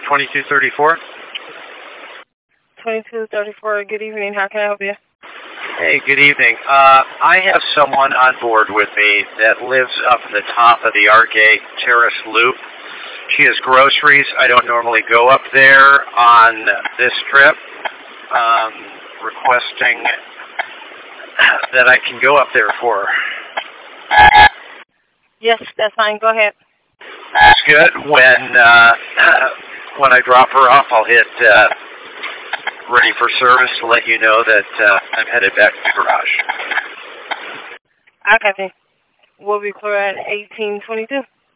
2234. 2234, good evening. How can I help you? Hey, good evening. I have someone on board with me that lives up at the top of the Argate Terrace Loop. She has groceries. I don't normally go up there on this trip. Requesting that I can go up there for her. Yes, that's fine. Go ahead. That's good. When I drop her off, I'll hit ready for service to let you know that I'm headed back to the garage. I got you. We'll be clear at 1822.